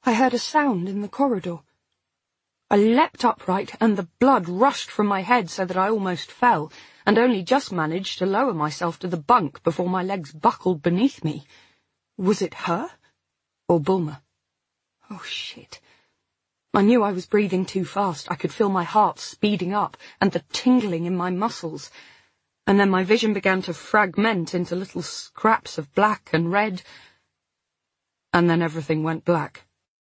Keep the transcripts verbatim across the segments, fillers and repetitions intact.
I heard a sound in the corridor. I leapt upright, and the blood rushed from my head so that I almost fell, and only just managed to lower myself to the bunk before my legs buckled beneath me. Was it her? Or Bulmer? Oh, shit. I knew I was breathing too fast. I could feel my heart speeding up, and the tingling in my muscles. And then my vision began to fragment into little scraps of black and red, and then everything went black.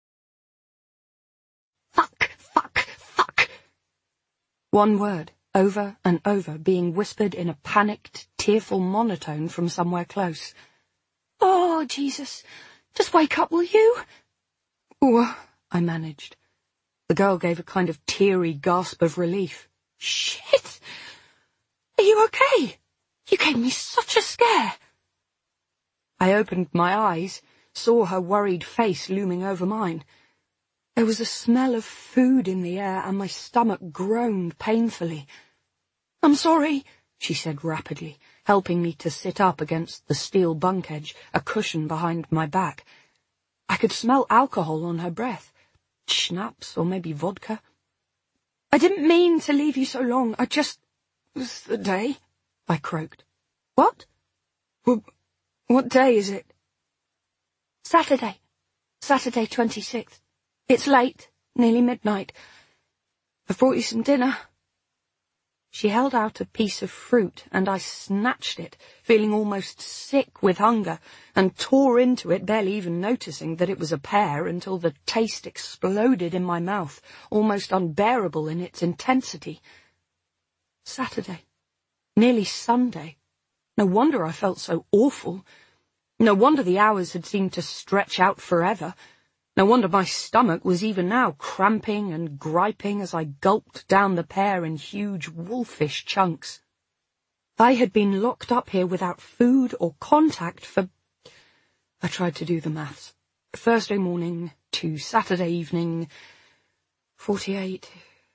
Fuck, fuck, fuck! One word, over and over, being whispered in a panicked, tearful monotone from somewhere close. Oh, Jesus, just wake up, will you? Oh, I managed. The girl gave a kind of teary gasp of relief. Shit! Are you okay? You gave me such a scare. I opened my eyes, saw her worried face looming over mine. There was a smell of food in the air, and my stomach groaned painfully. I'm sorry, she said rapidly, helping me to sit up against the steel bunk edge, a cushion behind my back. I could smell alcohol on her breath. Schnapps, or maybe vodka. I didn't mean to leave you so long. I just... was the day, I croaked. What? What, what day is it? Saturday. Saturday twenty-sixth. It's late, nearly midnight. I brought you some dinner. She held out a piece of fruit, and I snatched it, feeling almost sick with hunger, and tore into it, barely even noticing that it was a pear, until the taste exploded in my mouth, almost unbearable in its intensity. Saturday. Nearly Sunday. No wonder I felt so awful. No wonder the hours had seemed to stretch out forever. No wonder my stomach was even now cramping and griping as I gulped down the pear in huge wolfish chunks. I had been locked up here without food or contact for... I tried to do the maths. Thursday morning to Saturday evening... Forty-eight...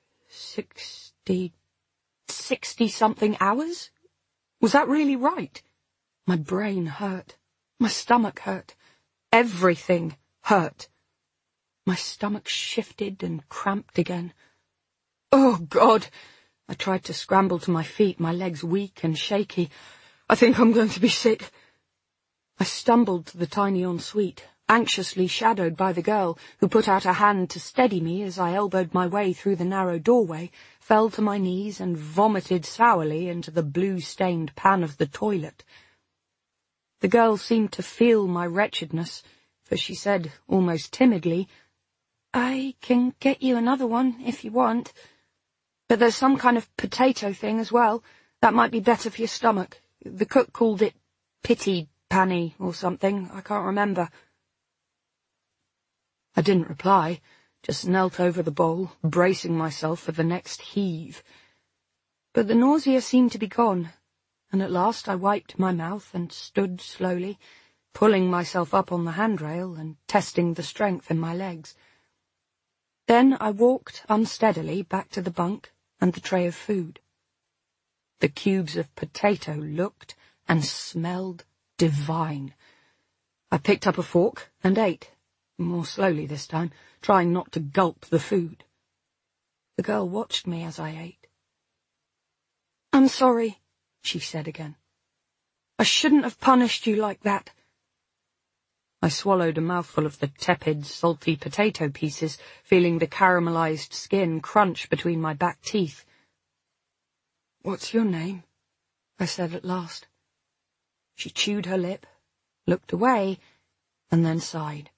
Sixty... Sixty-something hours? Was that really right? My brain hurt. My stomach hurt. Everything hurt. My stomach shifted and cramped again. Oh, God! I tried to scramble to my feet, my legs weak and shaky. I think I'm going to be sick. I stumbled to the tiny ensuite, anxiously shadowed by the girl, who put out a hand to steady me as I elbowed my way through the narrow doorway, fell to my knees and vomited sourly into the blue-stained pan of the toilet. The girl seemed to feel my wretchedness, for she said, almost timidly, I can get you another one, if you want. But there's some kind of potato thing as well. That might be better for your stomach. The cook called it pity panny or something. I can't remember. I didn't reply, just knelt over the bowl, bracing myself for the next heave. But the nausea seemed to be gone, and at last I wiped my mouth and stood slowly, pulling myself up on the handrail and testing the strength in my legs. Then I walked unsteadily back to the bunk and the tray of food. The cubes of potato looked and smelled divine. I picked up a fork and ate, more slowly this time, trying not to gulp the food. The girl watched me as I ate. I'm sorry, she said again. I shouldn't have punished you like that. I swallowed a mouthful of the tepid, salty potato pieces, feeling the caramelized skin crunch between my back teeth. What's your name? I said at last. She chewed her lip, looked away, and then sighed.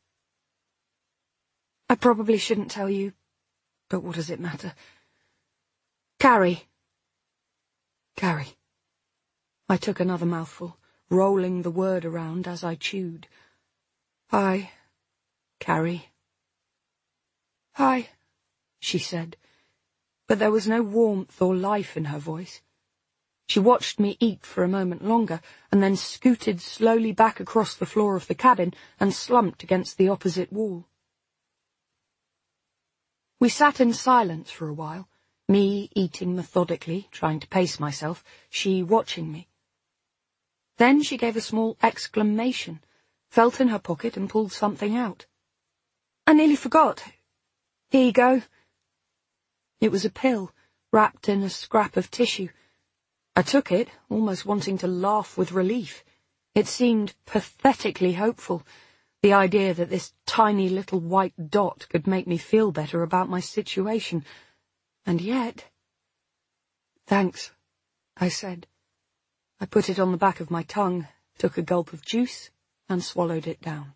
I probably shouldn't tell you, but what does it matter? Carrie. Carrie. I took another mouthful, rolling the word around as I chewed. Hi, Carrie. Hi, she said, but there was no warmth or life in her voice. She watched me eat for a moment longer, and then scooted slowly back across the floor of the cabin and slumped against the opposite wall. We sat in silence for a while, me eating methodically, trying to pace myself, she watching me. Then she gave a small exclamation, felt in her pocket and pulled something out. I nearly forgot. Here you go. It was a pill, wrapped in a scrap of tissue. I took it, almost wanting to laugh with relief. It seemed pathetically hopeful, the idea that this tiny little white dot could make me feel better about my situation. And yet... Thanks, I said. I put it on the back of my tongue, took a gulp of juice, and swallowed it down.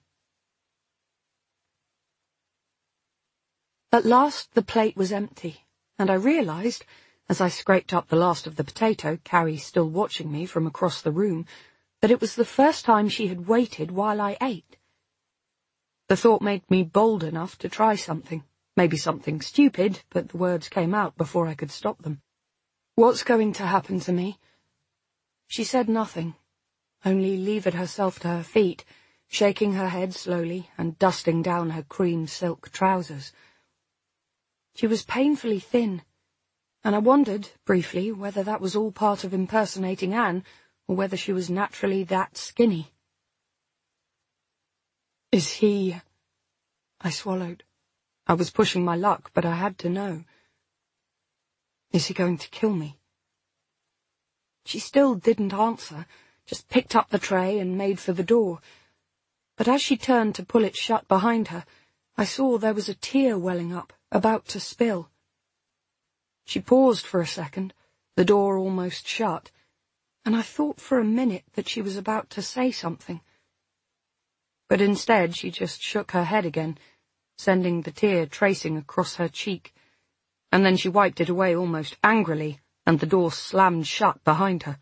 At last the plate was empty, and I realized, as I scraped up the last of the potato, Carrie still watching me from across the room, that it was the first time she had waited while I ate. The thought made me bold enough to try something, maybe something stupid, but the words came out before I could stop them. What's going to happen to me? She said nothing, only levered herself to her feet, shaking her head slowly and dusting down her cream silk trousers. She was painfully thin, and I wondered, briefly, whether that was all part of impersonating Anne, or whether she was naturally that skinny. Is he... I swallowed. I was pushing my luck, but I had to know. Is he going to kill me? She still didn't answer, just picked up the tray and made for the door. But as she turned to pull it shut behind her, I saw there was a tear welling up, about to spill. She paused for a second, the door almost shut, and I thought for a minute that she was about to say something. But instead she just shook her head again, sending the tear tracing across her cheek, and then she wiped it away almost angrily, and the door slammed shut behind her.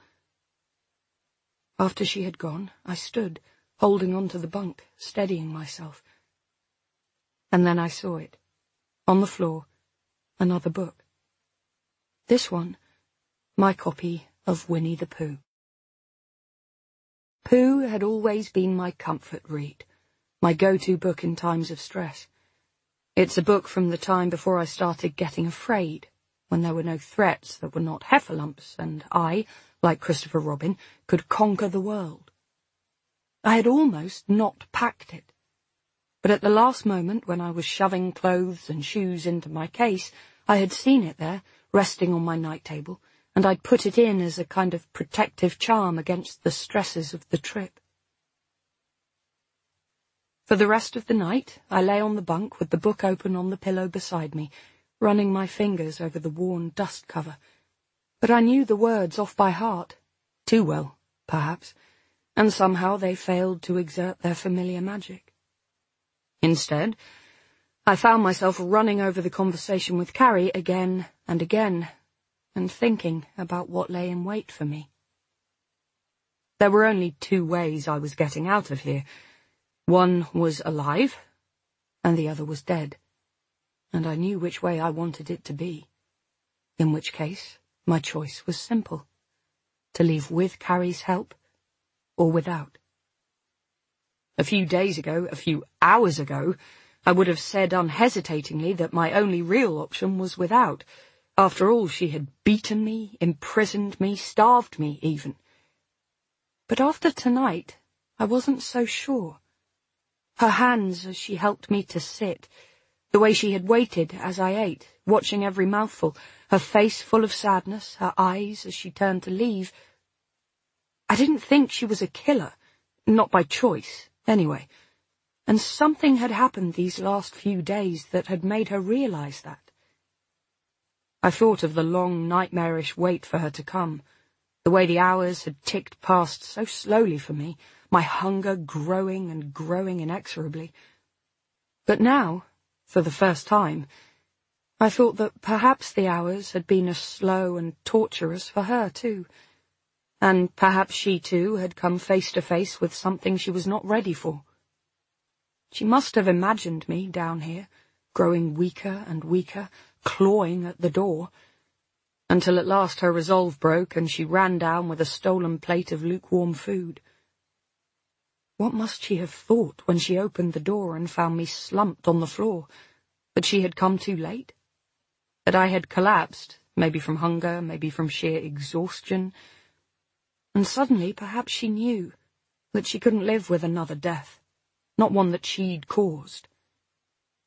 After she had gone, I stood, holding on to the bunk, steadying myself. And then I saw it. On the floor, another book. This one, my copy of Winnie the Pooh. Pooh had always been my comfort read, my go-to book in times of stress. It's a book from the time before I started getting afraid, when there were no threats that were not heffalumps, and I, like Christopher Robin, could conquer the world. I had almost not packed it. But at the last moment, when I was shoving clothes and shoes into my case, I had seen it there, resting on my night table, and I'd put it in as a kind of protective charm against the stresses of the trip. For the rest of the night, I lay on the bunk with the book open on the pillow beside me, running my fingers over the worn dust cover. But I knew the words off by heart, too well, perhaps, and somehow they failed to exert their familiar magic. Instead, I found myself running over the conversation with Carrie again and again, and thinking about what lay in wait for me. There were only two ways I was getting out of here. One was alive, and the other was dead, and I knew which way I wanted it to be. In which case, my choice was simple, to leave with Carrie's help, or without. A few days ago, a few hours ago, I would have said unhesitatingly that my only real option was without. After all, she had beaten me, imprisoned me, starved me even. But after tonight, I wasn't so sure. Her hands as she helped me to sit, the way she had waited as I ate, watching every mouthful, her face full of sadness, her eyes as she turned to leave. I didn't think she was a killer, not by choice, anyway, and something had happened these last few days that had made her realize that. I thought of the long, nightmarish wait for her to come, the way the hours had ticked past so slowly for me, my hunger growing and growing inexorably. But now, for the first time, I thought that perhaps the hours had been as slow and torturous for her too, and perhaps she too had come face to face with something she was not ready for. She must have imagined me down here, growing weaker and weaker, clawing at the door, until at last her resolve broke and she ran down with a stolen plate of lukewarm food. What must she have thought when she opened the door and found me slumped on the floor? That she had come too late? That I had collapsed, maybe from hunger, maybe from sheer exhaustion? And suddenly perhaps she knew that she couldn't live with another death, not one that she'd caused.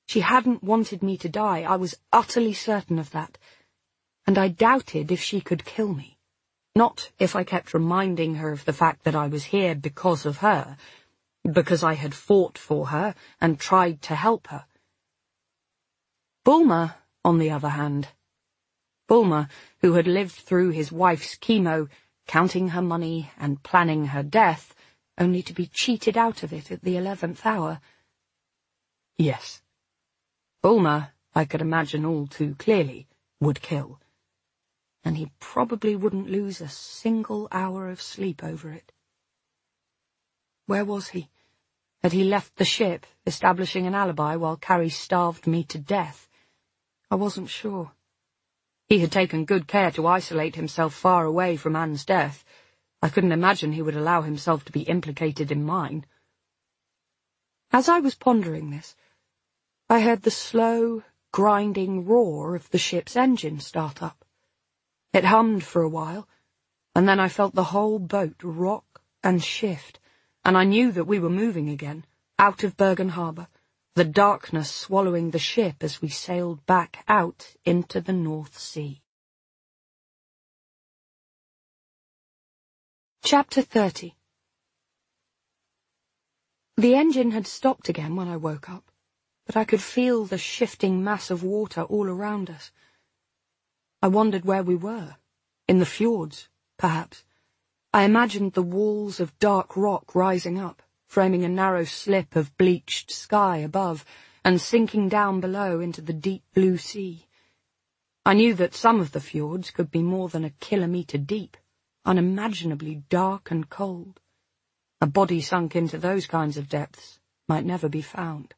She hadn't wanted me to die, I was utterly certain of that, and I doubted if she could kill me. Not if I kept reminding her of the fact that I was here because of her, because I had fought for her and tried to help her. Bulmer, on the other hand, Bulmer, who had lived through his wife's chemo, counting her money and planning her death, only to be cheated out of it at the eleventh hour. Yes. Bulmer, I could imagine all too clearly, would kill. And he probably wouldn't lose a single hour of sleep over it. Where was he? Had he left the ship, establishing an alibi while Carrie starved me to death? I wasn't sure. He had taken good care to isolate himself far away from Anne's death. I couldn't imagine he would allow himself to be implicated in mine. As I was pondering this, I heard the slow, grinding roar of the ship's engine start up. It hummed for a while, and then I felt the whole boat rock and shift, and I knew that we were moving again, out of Bergen Harbour, the darkness swallowing the ship as we sailed back out into the North Sea. Chapter thirty. The engine had stopped again when I woke up, but I could feel the shifting mass of water all around us. I wondered where we were. In the fjords, perhaps. I imagined the walls of dark rock rising up, framing a narrow slip of bleached sky above, and sinking down below into the deep blue sea. I knew that some of the fjords could be more than a kilometre deep, unimaginably dark and cold. A body sunk into those kinds of depths might never be found.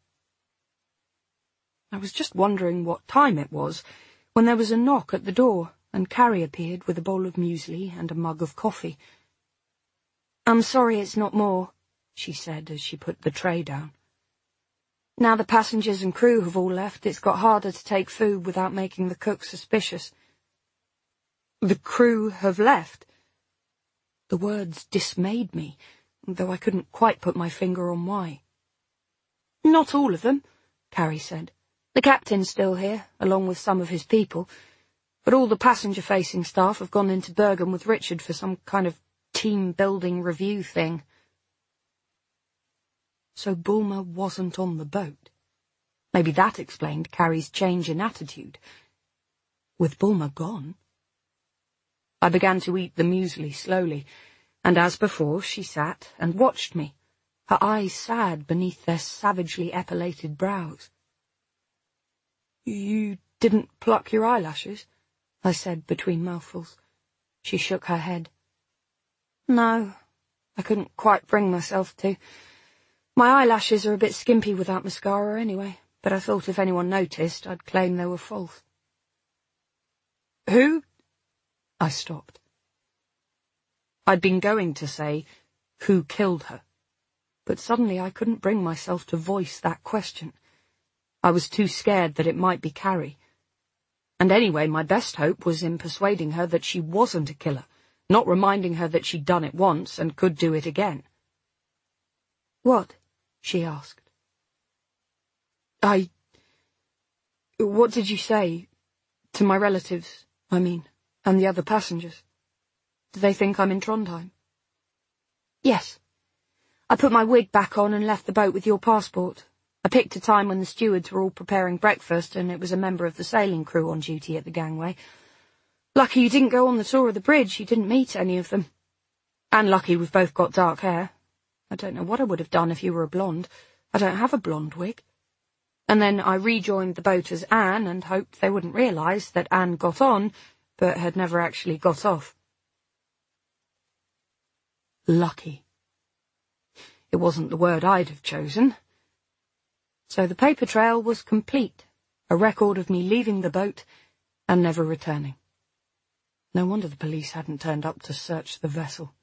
I was just wondering what time it was, when there was a knock at the door, and Carrie appeared with a bowl of muesli and a mug of coffee. "I'm sorry it's not more," she said as she put the tray down. "Now the passengers and crew have all left, it's got harder to take food without making the cook suspicious." "The crew have left?" The words dismayed me, though I couldn't quite put my finger on why. "Not all of them," Carrie said. "The captain's still here, along with some of his people, but all the passenger-facing staff have gone into Bergen with Richard for some kind of team-building review thing." So Bulmer wasn't on the boat. Maybe that explained Carrie's change in attitude. With Bulmer gone? I began to eat the muesli slowly, and as before she sat and watched me, her eyes sad beneath their savagely epilated brows. "You didn't pluck your eyelashes?" I said between mouthfuls. She shook her head. "No, I couldn't quite bring myself to. My eyelashes are a bit skimpy without mascara anyway, but I thought if anyone noticed, I'd claim they were false." "Who?" I stopped. I'd been going to say, who killed her, but suddenly I couldn't bring myself to voice that question. I was too scared that it might be Carrie. And anyway, my best hope was in persuading her that she wasn't a killer, not reminding her that she'd done it once and could do it again. "What?" she asked. I... What did you say? To my relatives, I mean, and the other passengers. Do they think I'm in Trondheim? "Yes. I put my wig back on and left the boat with your passport. I picked a time when the stewards were all preparing breakfast, and it was a member of the sailing crew on duty at the gangway. Lucky you didn't go on the tour of the bridge, you didn't meet any of them. And lucky we've both got dark hair. I don't know what I would have done if you were a blonde. I don't have a blonde wig. And then I rejoined the boat as Anne and hoped they wouldn't realise that Anne got on, but had never actually got off." Lucky. It wasn't the word I'd have chosen. So the paper trail was complete, a record of me leaving the boat and never returning. No wonder the police hadn't turned up to search the vessel.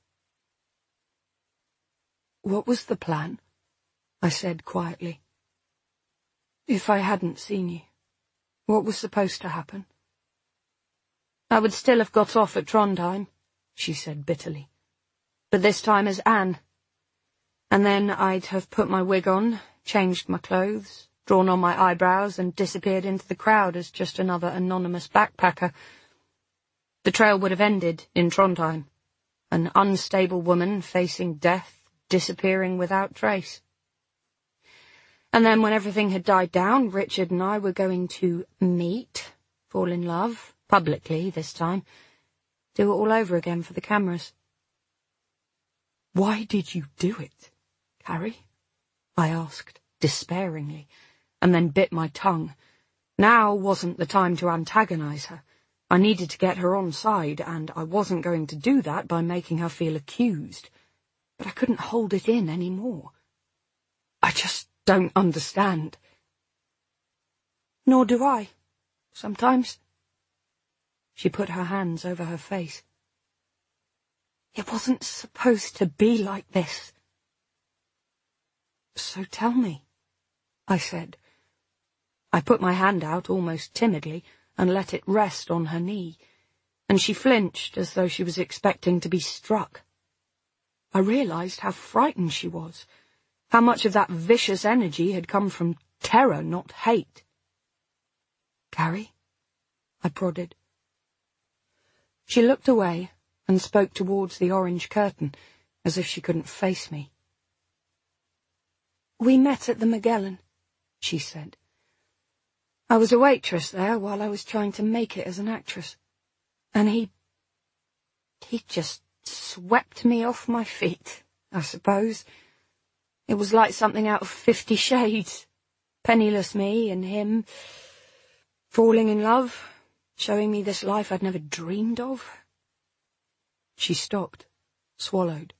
"What was the plan?" I said quietly. "If I hadn't seen you, what was supposed to happen?" "I would still have got off at Trondheim," she said bitterly, "but this time as Anne. And then I'd have put my wig on, changed my clothes, drawn on my eyebrows, and disappeared into the crowd as just another anonymous backpacker. The trail would have ended in Trondheim, an unstable woman facing death, disappearing without trace. And then when everything had died down, Richard and I were going to meet, fall in love, publicly this time, do it all over again for the cameras. "Why did you do it, Carrie?" I asked, despairingly, and then bit my tongue. Now wasn't the time to antagonize her. I needed to get her on side, and I wasn't going to do that by making her feel accused. But I couldn't hold it in any more. "I just don't understand." "Nor do I, sometimes." She put her hands over her face. "It wasn't supposed to be like this." "So tell me," I said. I put my hand out almost timidly and let it rest on her knee, and she flinched as though she was expecting to be struck. I realized how frightened she was, how much of that vicious energy had come from terror, not hate. "Carrie?" I prodded. She looked away and spoke towards the orange curtain, as if she couldn't face me. "We met at the Magellan," she said. "I was a waitress there while I was trying to make it as an actress. And he... he just swept me off my feet, I suppose. It was like something out of Fifty Shades. Penniless me and him, falling in love, showing me this life I'd never dreamed of." She stopped, swallowed.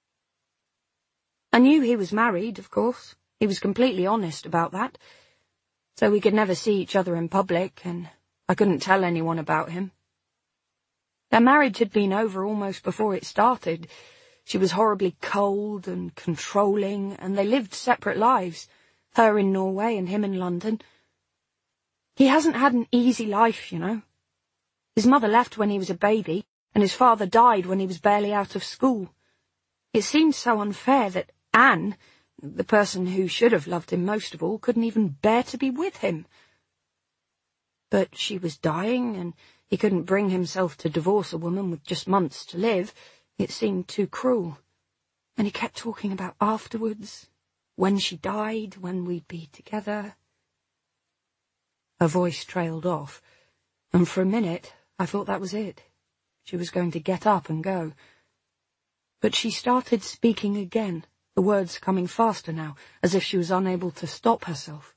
"I knew he was married, of course. He was completely honest about that. So we could never see each other in public, and I couldn't tell anyone about him. Their marriage had been over almost before it started. She was horribly cold and controlling, and they lived separate lives, her in Norway and him in London. He hasn't had an easy life, you know. His mother left when he was a baby, and his father died when he was barely out of school. It seemed so unfair that Anne, the person who should have loved him most of all, couldn't even bear to be with him. But she was dying, and he couldn't bring himself to divorce a woman with just months to live. It seemed too cruel. And he kept talking about afterwards, when she died, when we'd be together. Her voice trailed off, and for a minute I thought that was it. She was going to get up and go. But she started speaking again, the words coming faster now, as if she was unable to stop herself.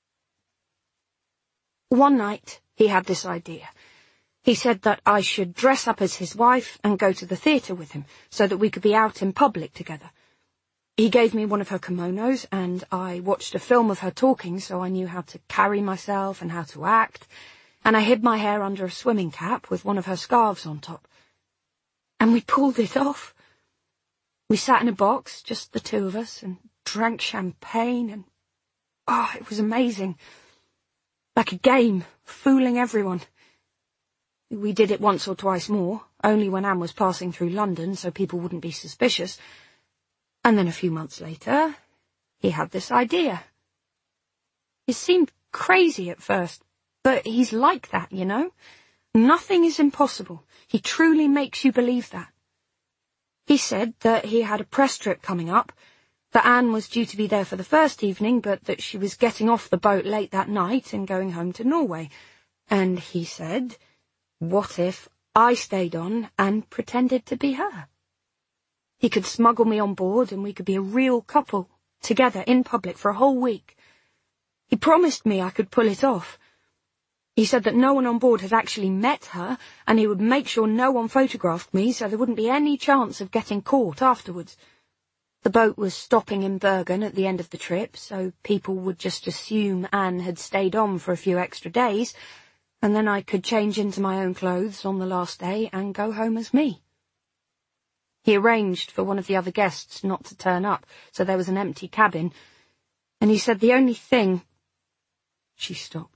"One night he had this idea. He said that I should dress up as his wife and go to the theatre with him, so that we could be out in public together. He gave me one of her kimonos, and I watched a film of her talking so I knew how to carry myself and how to act, and I hid my hair under a swimming cap with one of her scarves on top. And we pulled it off. We sat in a box, just the two of us, and drank champagne, and oh, it was amazing. Like a game, fooling everyone. We did it once or twice more, only when Anne was passing through London, so people wouldn't be suspicious. And then a few months later, he had this idea. It seemed crazy at first, but he's like that, you know? Nothing is impossible. He truly makes you believe that. He said that he had a press trip coming up, that Anne was due to be there for the first evening, but that she was getting off the boat late that night and going home to Norway. And he said, what if I stayed on and pretended to be her? He could smuggle me on board and we could be a real couple, together in public for a whole week. He promised me I could pull it off. He said that no one on board had actually met her, and he would make sure no one photographed me so there wouldn't be any chance of getting caught afterwards. The boat was stopping in Bergen at the end of the trip, so people would just assume Anne had stayed on for a few extra days, and then I could change into my own clothes on the last day and go home as me. He arranged for one of the other guests not to turn up, so there was an empty cabin, and he said the only thing... She stopped.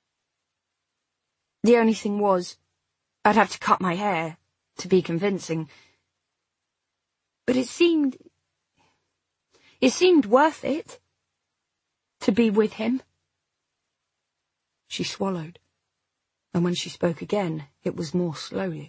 The only thing was, I'd have to cut my hair to be convincing. But it seemed... It seemed worth it to be with him, She swallowed, and when she spoke again, it was more slowly.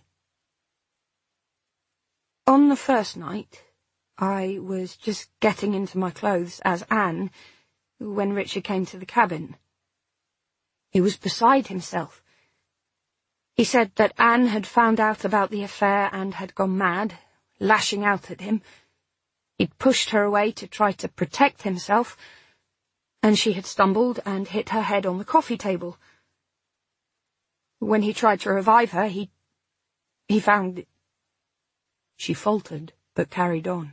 On the first night, I was just getting into my clothes as Anne, when Richard came to the cabin. He was beside himself. He said that Anne had found out about the affair and had gone mad, lashing out at him. He'd pushed her away to try to protect himself, and she had stumbled and hit her head on the coffee table. When he tried to revive her, he... he found... She faltered, but carried on.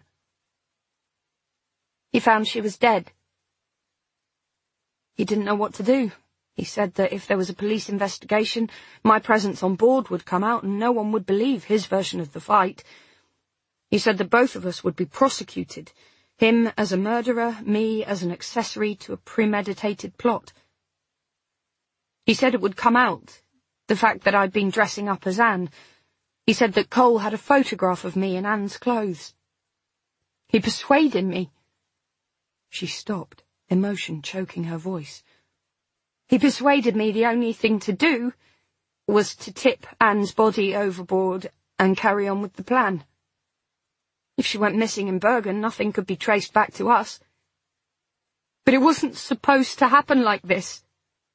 He found she was dead. He didn't know what to do. He said that if there was a police investigation, my presence on board would come out and no one would believe his version of the fight. He said that both of us would be prosecuted, him as a murderer, me as an accessory to a premeditated plot. He said it would come out, the fact that I'd been dressing up as Anne. He said that Cole had a photograph of me in Anne's clothes. He persuaded me. She stopped, emotion choking her voice. He persuaded me the only thing to do was to tip Anne's body overboard and carry on with the plan. If she went missing in Bergen, nothing could be traced back to us. But it wasn't supposed to happen like this.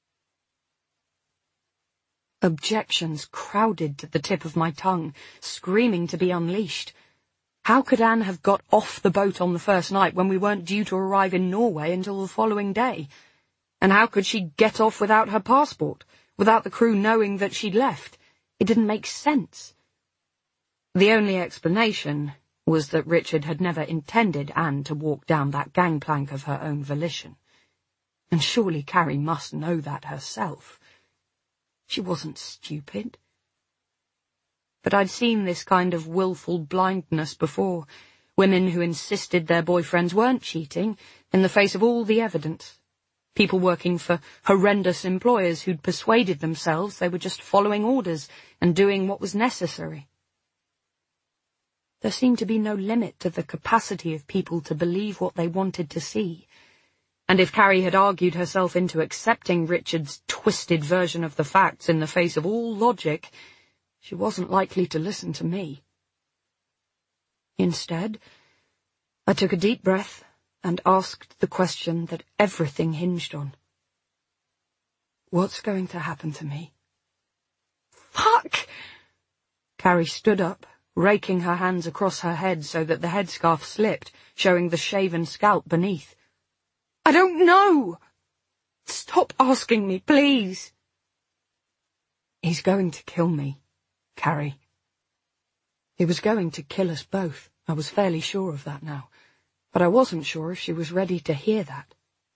Objections crowded to the tip of my tongue, screaming to be unleashed. How could Anne have got off the boat on the first night when we weren't due to arrive in Norway until the following day? And how could she get off without her passport, without the crew knowing that she'd left? It didn't make sense. The only explanation was that Richard had never intended Anne to walk down that gangplank of her own volition. And surely Carrie must know that herself. She wasn't stupid. But I'd seen this kind of willful blindness before, women who insisted their boyfriends weren't cheating in the face of all the evidence. People working for horrendous employers who'd persuaded themselves they were just following orders and doing what was necessary. There seemed to be no limit to the capacity of people to believe what they wanted to see. And if Carrie had argued herself into accepting Richard's twisted version of the facts in the face of all logic, she wasn't likely to listen to me. Instead, I took a deep breath and asked the question that everything hinged on. What's going to happen to me? Fuck! Carrie stood up, raking her hands across her head so that the headscarf slipped, showing the shaven scalp beneath. I don't know! Stop asking me, please! He's going to kill me, Carrie. He was going to kill us both. I was fairly sure of that now, but I wasn't sure if she was ready to hear that.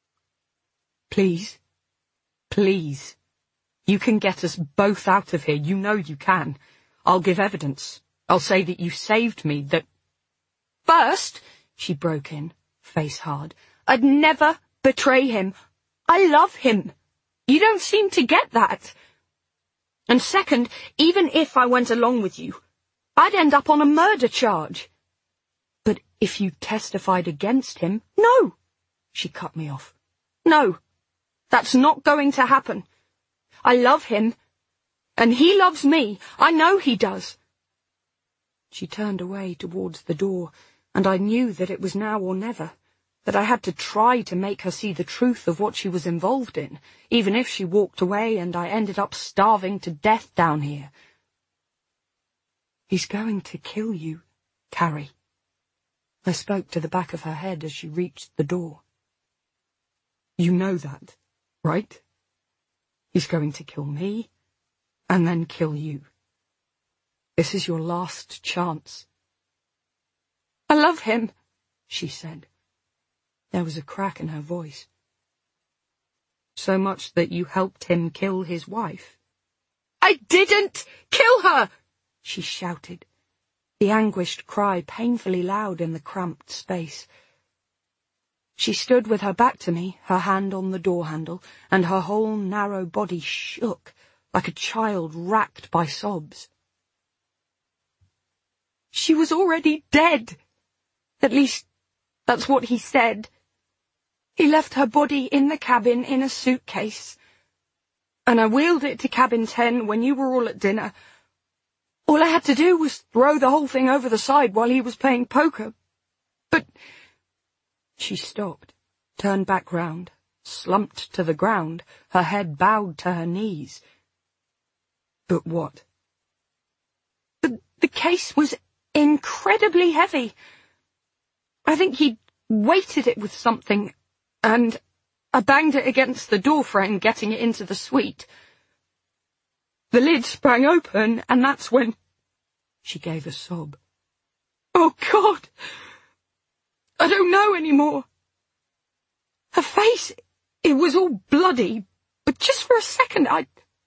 Please, please, you can get us both out of here. You know you can. I'll give evidence. I'll say that you saved me, that... First, she broke in, face hard, I'd never betray him. I love him. You don't seem to get that. And second, even if I went along with you, I'd end up on a murder charge. But if you testified against him, no, she cut me off. No, that's not going to happen. I love him, and he loves me. I know he does. She turned away towards the door, and I knew that it was now or never, that I had to try to make her see the truth of what she was involved in, even if she walked away and I ended up starving to death down here. He's going to kill you, Carrie. I spoke to the back of her head as she reached the door. You know that, right? He's going to kill me, and then kill you. This is your last chance. I love him, she said. There was a crack in her voice. So much that you helped him kill his wife? I didn't kill her, she shouted, the anguished cry painfully loud in the cramped space. She stood with her back to me, her hand on the door handle, and her whole narrow body shook like a child racked by sobs. She was already dead. At least, that's what he said. He left her body in the cabin in a suitcase. and I wheeled it to cabin ten when you were all at dinner. All I had to do was throw the whole thing over the side while he was playing poker. But—" She stopped, turned back round, slumped to the ground, her head bowed to her knees. "But what?" The, the case was incredibly heavy. I think he'd weighted it with something, and I banged it against the door frame, getting it into the suite. The lid sprang open, and that's when— She gave a sob. "Oh, God! I don't know anymore. Her face, it was all bloody, but just for a second I...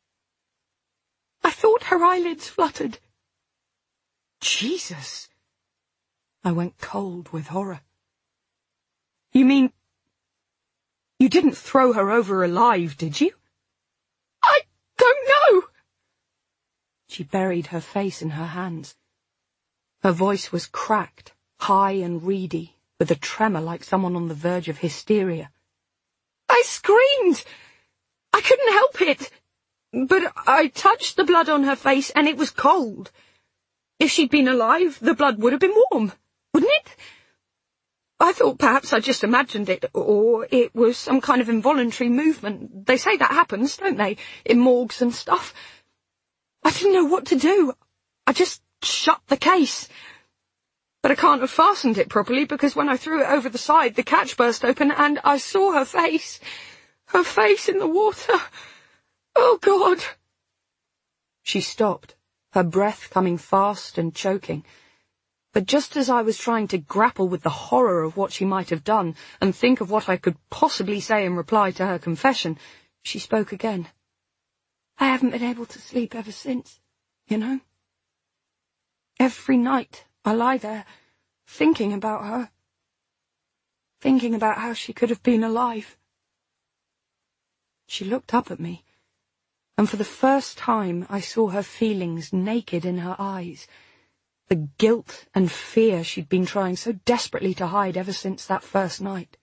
I thought her eyelids fluttered." "Jesus!" I went cold with horror. "You mean... you didn't throw her over alive, did you?" "I don't know." She buried her face in her hands. Her voice was cracked, high and reedy, with a tremor like someone on the verge of hysteria. "I screamed! I couldn't help it! But I touched the blood on her face, and it was cold. If she'd been alive, the blood would have been warm, wouldn't it? I thought perhaps I just imagined it, or it was some kind of involuntary movement. They say that happens, don't they, in morgues and stuff. I didn't know what to do. I just shut the case. But I can't have fastened it properly, because when I threw it over the side, the catch burst open, and I saw her face. Her face in the water. Oh, God!" She stopped, her breath coming fast and choking. But just as I was trying to grapple with the horror of what she might have done, and think of what I could possibly say in reply to her confession, she spoke again. "I haven't been able to sleep ever since, you know. Every night I lie there, thinking about her. Thinking about how she could have been alive." She looked up at me, and for the first time I saw her feelings naked in her eyes, the guilt and fear she'd been trying so desperately to hide ever since that first night.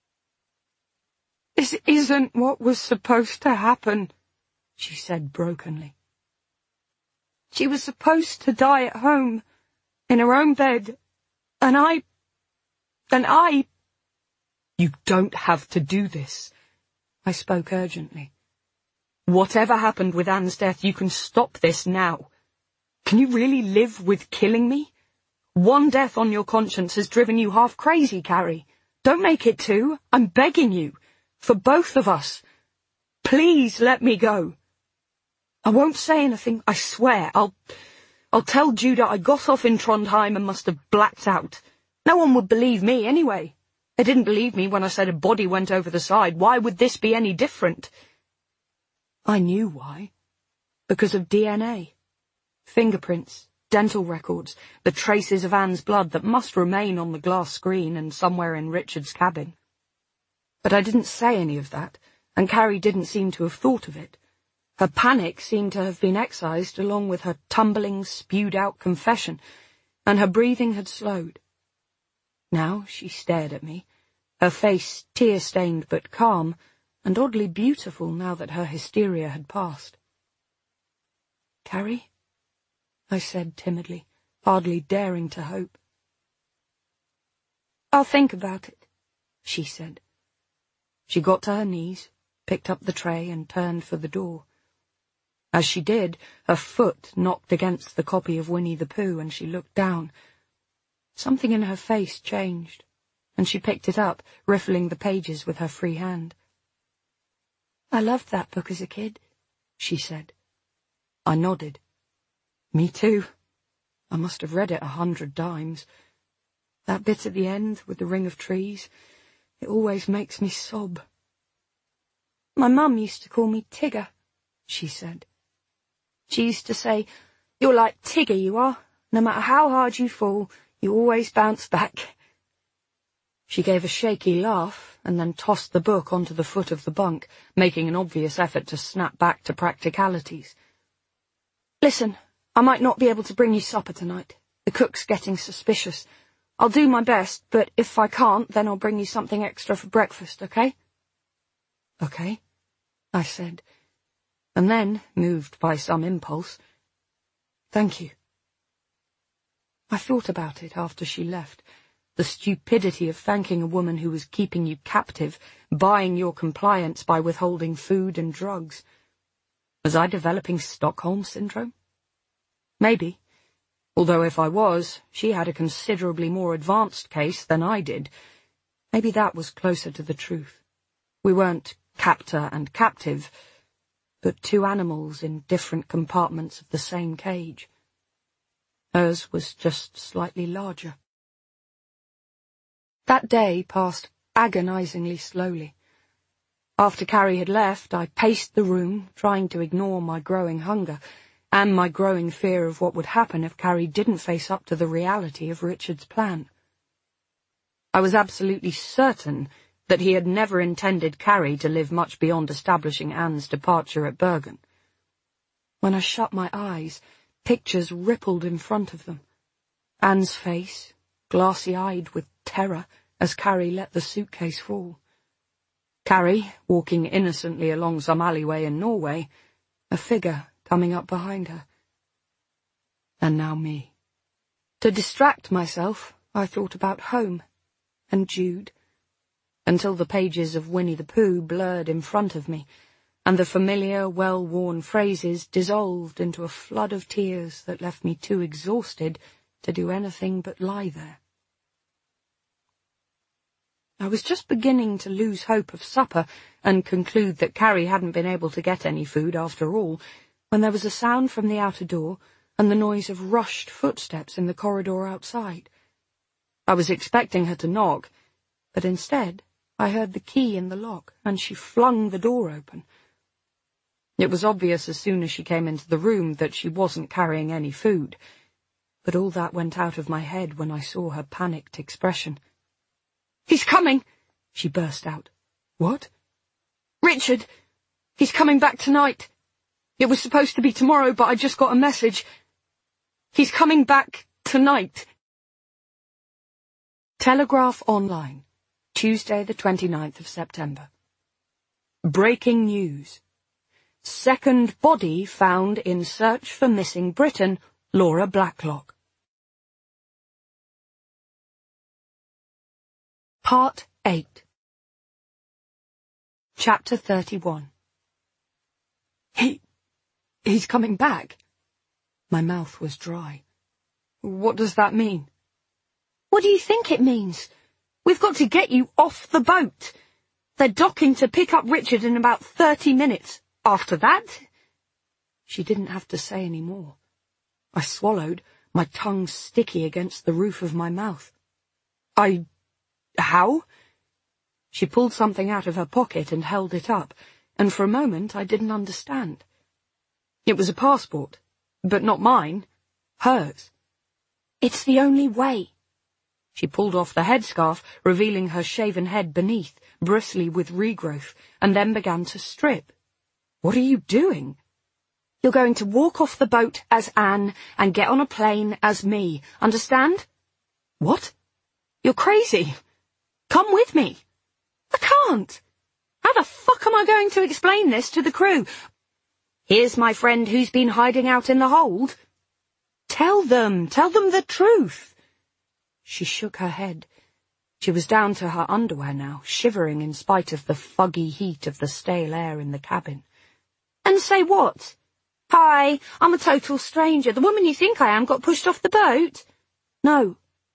"This isn't what was supposed to happen," she said brokenly. "She was supposed to die at home, in her own bed, and I... and I... "You don't have to do this," I spoke urgently. "Whatever happened with Anne's death, you can stop this now. Can you really live with killing me? One death on your conscience has driven you half crazy, Carrie. Don't make it two. I'm begging you. For both of us. Please let me go. I won't say anything, I swear. I'll... I'll tell Judah I got off in Trondheim and must have blacked out. No one would believe me anyway. They didn't believe me when I said a body went over the side. Why would this be any different?" I knew why. Because of D N A. Fingerprints, dental records, the traces of Anne's blood that must remain on the glass screen and somewhere in Richard's cabin. But I didn't say any of that, and Carrie didn't seem to have thought of it. Her panic seemed to have been excised along with her tumbling, spewed-out confession, and her breathing had slowed. Now she stared at me, her face tear-stained but calm, and oddly beautiful now that her hysteria had passed. "Carrie?" I said timidly, hardly daring to hope. "I'll think about it," she said. She got to her knees, picked up the tray and turned for the door. As she did, her foot knocked against the copy of Winnie the Pooh and she looked down. Something in her face changed, and she picked it up, riffling the pages with her free hand. "I loved that book as a kid," she said. I nodded. "Me too. I must have read it a hundred times. That bit at the end with the ring of trees, it always makes me sob." "My mum used to call me Tigger," she said. "She used to say, 'You're like Tigger, you are. No matter how hard you fall, you always bounce back.'" She gave a shaky laugh and then tossed the book onto the foot of the bunk, making an obvious effort to snap back to practicalities. "Listen, I might not be able to bring you supper tonight. The cook's getting suspicious. I'll do my best, but if I can't, then I'll bring you something extra for breakfast, okay?" "Okay," I said. and then, moved by some impulse, "Thank you." I thought about it after she left, the stupidity of thanking a woman who was keeping you captive, buying your compliance by withholding food and drugs. Was I developing Stockholm Syndrome? Maybe, although if I was, she had a considerably more advanced case than I did. Maybe that was closer to the truth. We weren't captor and captive, but two animals in different compartments of the same cage. Hers was just slightly larger. That day passed agonizingly slowly. After Carrie had left, I paced the room, trying to ignore my growing hunger and my growing fear of what would happen if Carrie didn't face up to the reality of Richard's plan. I was absolutely certain that he had never intended Carrie to live much beyond establishing Anne's departure at Bergen. When I shut my eyes, pictures rippled in front of them. Anne's face, glassy-eyed with terror as Carrie let the suitcase fall. Carrie, walking innocently along some alleyway in Norway, a figure coming up behind her. And now me. To distract myself, I thought about home and Jude, until the pages of Winnie the Pooh blurred in front of me, and the familiar, well-worn phrases dissolved into a flood of tears that left me too exhausted to do anything but lie there. I was just beginning to lose hope of supper and conclude that Carrie hadn't been able to get any food after all, when there was a sound from the outer door and the noise of rushed footsteps in the corridor outside. I was expecting her to knock, but instead I heard the key in the lock, and she flung the door open. It was obvious as soon as she came into the room that she wasn't carrying any food, but all that went out of my head when I saw her panicked expression. "He's coming!" she burst out. "What?" "Richard! He's coming back tonight. It was supposed to be tomorrow, but I just got a message. He's coming back tonight." Telegraph Online, Tuesday the twenty-ninth of September. Breaking news. Second body found in search for missing Briton, Laura Blacklock. Part eight. Chapter thirty-one. He... he's coming back? My mouth was dry. What does that mean? What do you think it means? We've got to get you off the boat. They're docking to pick up Richard in about thirty minutes. After that... She didn't have to say any more. I swallowed, my tongue sticky against the roof of my mouth. I... How? She pulled something out of her pocket and held it up, and for a moment I didn't understand. It was a passport, but not mine. Hers. It's the only way. She pulled off the headscarf, revealing her shaven head beneath, bristly with regrowth, and then began to strip. What are you doing? You're going to walk off the boat as Anne and get on a plane as me, understand? What? You're crazy. Come with me. I can't. How the fuck am I going to explain this to the crew? Here's my friend who's been hiding out in the hold. Tell them, tell them the truth. She shook her head. She was down to her underwear now, shivering in spite of the foggy heat of the stale air in the cabin. And say what? Hi, I'm a total stranger. The woman you think I am got pushed off the boat? No.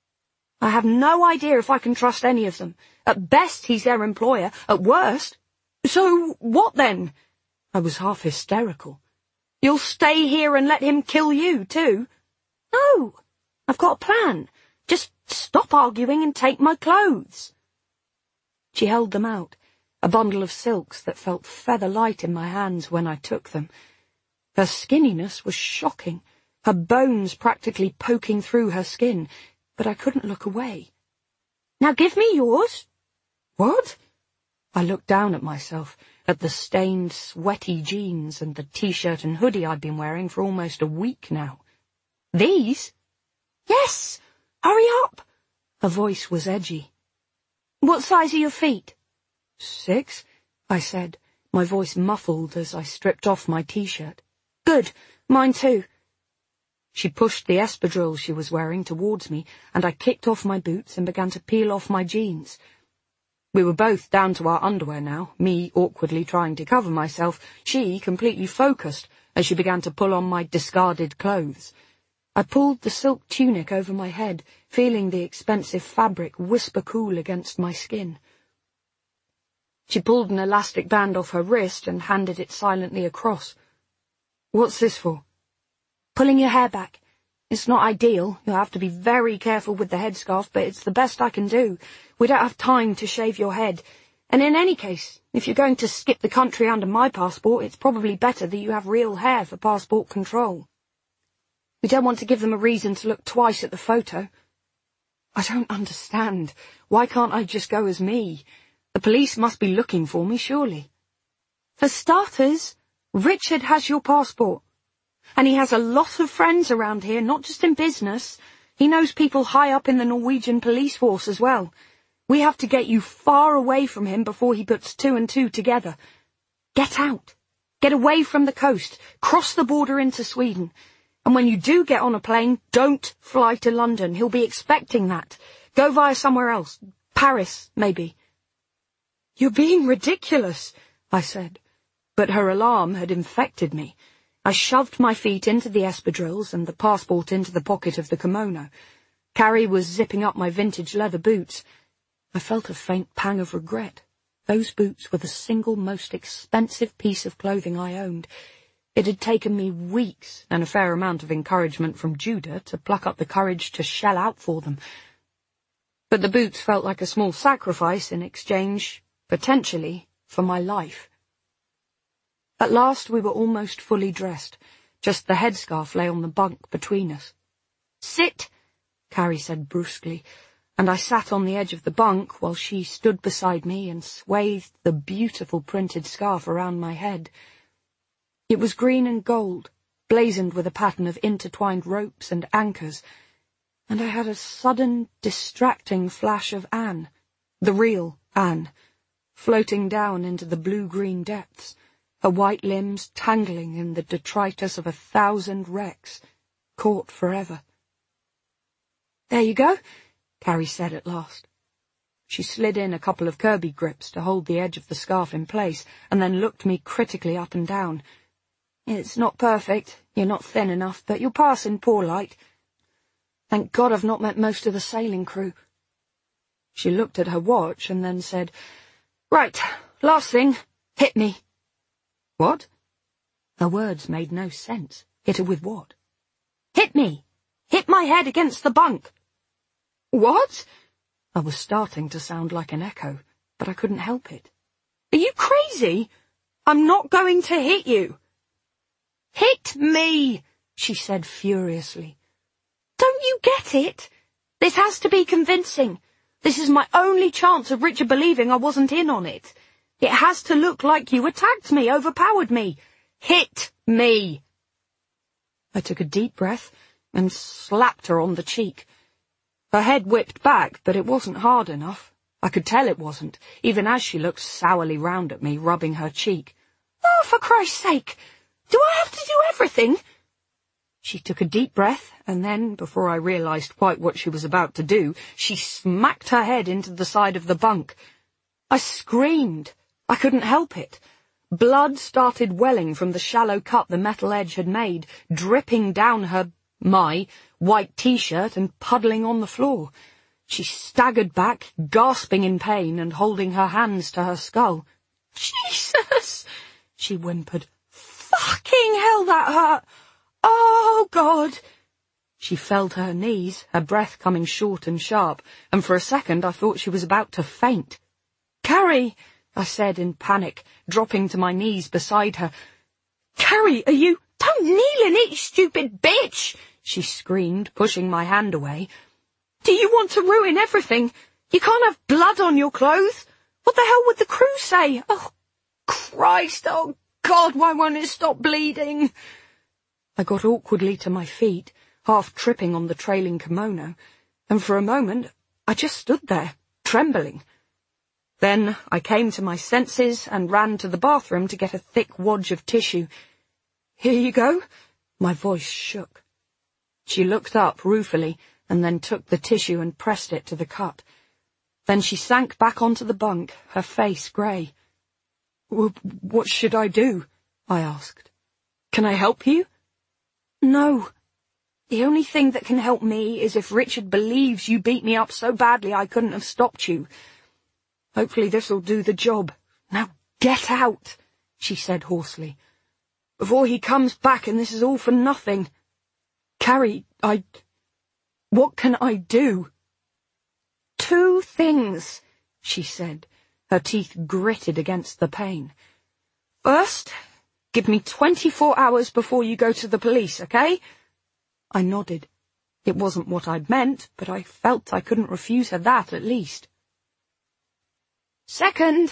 I have no idea if I can trust any of them. At best, he's their employer. At worst... So, what then? I was half hysterical. You'll stay here and let him kill you, too? No. I've got a plan. Just stop arguing and take my clothes. She held them out, a bundle of silks that felt feather-light in my hands when I took them. Her skinniness was shocking, her bones practically poking through her skin, but I couldn't look away. Now give me yours. What? I looked down at myself, at the stained, sweaty jeans and the t-shirt and hoodie I'd been wearing for almost a week now. These? Yes! Hurry up! Her voice was edgy. What size are your feet? Six, I said, my voice muffled as I stripped off my t-shirt. Good, mine too. She pushed the espadrille she was wearing towards me, and I kicked off my boots and began to peel off my jeans. We were both down to our underwear now, me awkwardly trying to cover myself, she completely focused as she began to pull on my discarded clothes. I pulled the silk tunic over my head, feeling the expensive fabric whisper cool against my skin. She pulled an elastic band off her wrist and handed it silently across. What's this for? Pulling your hair back. It's not ideal. You'll have to be very careful with the headscarf, but it's the best I can do. We don't have time to shave your head. And in any case, if you're going to skip the country under my passport, it's probably better that you have real hair for passport control. We don't want to give them a reason to look twice at the photo. I don't understand. Why can't I just go as me? The police must be looking for me, surely. For starters, Richard has your passport. And he has a lot of friends around here, not just in business. He knows people high up in the Norwegian police force as well. We have to get you far away from him before he puts two and two together. Get out. Get away from the coast. Cross the border into Sweden. And when you do get on a plane, don't fly to London. He'll be expecting that. Go via somewhere else. Paris, maybe. You're being ridiculous, I said. But her alarm had infected me. I shoved my feet into the espadrilles and the passport into the pocket of the kimono. Carrie was zipping up my vintage leather boots. I felt a faint pang of regret. Those boots were the single most expensive piece of clothing I owned. It had taken me weeks and a fair amount of encouragement from Judah to pluck up the courage to shell out for them. But the boots felt like a small sacrifice in exchange, potentially, for my life. At last we were almost fully dressed. Just the headscarf lay on the bunk between us. Sit, Carrie said brusquely, and I sat on the edge of the bunk while she stood beside me and swathed the beautiful printed scarf around my head. It was green and gold, blazoned with a pattern of intertwined ropes and anchors, and I had a sudden, distracting flash of Anne, the real Anne, floating down into the blue-green depths, her white limbs tangling in the detritus of a thousand wrecks, caught forever. There you go, Carrie said at last. She slid in a couple of Kirby grips to hold the edge of the scarf in place, and then looked me critically up and down. It's not perfect, you're not thin enough, but you'll pass in poor light. Thank God I've not met most of the sailing crew. She looked at her watch and then said, Right, last thing, hit me. What? Her words made no sense. Hit her with what? Hit me! Hit my head against the bunk! What? I was starting to sound like an echo, but I couldn't help it. Are you crazy? I'm not going to hit you. Hit me, she said furiously. Don't you get it? This has to be convincing. This is my only chance of Richard believing I wasn't in on it. It has to look like you attacked me, overpowered me. Hit me. I took a deep breath and slapped her on the cheek. Her head whipped back, but it wasn't hard enough. I could tell it wasn't, even as she looked sourly round at me, rubbing her cheek. Oh, for Christ's sake! Do I have to do everything? She took a deep breath, and then, before I realized quite what she was about to do, she smacked her head into the side of the bunk. I screamed. I couldn't help it. Blood started welling from the shallow cut the metal edge had made, dripping down her, my, white t-shirt and puddling on the floor. She staggered back, gasping in pain and holding her hands to her skull. Jesus! She whimpered. Fucking hell, that hurt! Oh, God! She fell to her knees, her breath coming short and sharp, and for a second I thought she was about to faint. Carrie! I said in panic, dropping to my knees beside her. Carrie, are you— Don't kneel in it, you stupid bitch! She screamed, pushing my hand away. Do you want to ruin everything? You can't have blood on your clothes. What the hell would the crew say? Oh, Christ, oh God, why won't it stop bleeding? I got awkwardly to my feet, half tripping on the trailing kimono, and for a moment I just stood there, trembling. Then I came to my senses and ran to the bathroom to get a thick wadge of tissue. "Here you go." My voice shook. She looked up ruefully and then took the tissue and pressed it to the cut. Then she sank back onto the bunk, her face grey. "Well, what should I do?" I asked. "Can I help you?" "No. The only thing that can help me is if Richard believes you beat me up so badly I couldn't have stopped you. Hopefully this'll do the job. Now get out," she said hoarsely, "before he comes back and this is all for nothing. Carrie, I... what can I do?" "Two things," she said, her teeth gritted against the pain. "First, give me twenty-four hours before you go to the police, okay?" I nodded. It wasn't what I'd meant, but I felt I couldn't refuse her that, at least. "Second,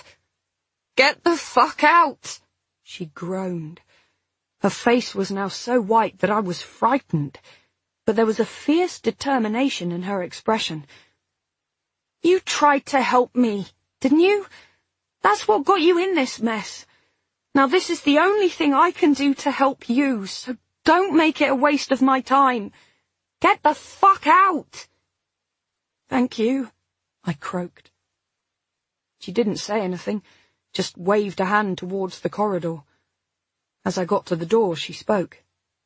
get the fuck out," she groaned. Her face was now so white that I was frightened, but there was a fierce determination in her expression. "You tried to help me, didn't you? That's what got you in this mess. Now this is the only thing I can do to help you, so don't make it a waste of my time. Get the fuck out." "Thank you," I croaked. She didn't say anything, just waved a hand towards the corridor. As I got to the door, she spoke.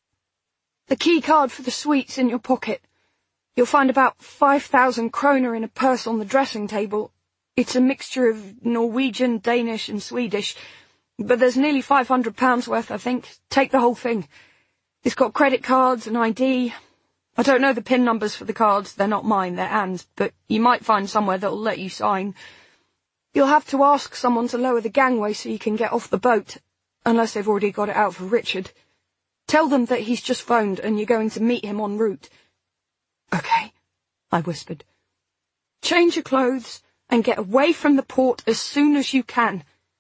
"The key card for the suite's in your pocket. You'll find about five thousand kroner in a purse on the dressing table. It's a mixture of Norwegian, Danish and Swedish, but there's nearly five hundred pounds worth, I think. Take the whole thing. It's got credit cards and I D. I don't know the PIN numbers for the cards. They're not mine, they're Anne's, but you might find somewhere that'll let you sign. You'll have to ask someone to lower the gangway so you can get off the boat, unless they've already got it out for Richard. Tell them that he's just phoned and you're going to meet him en route." "Okay," I whispered. "Change your clothes and get away from the port as soon as you can.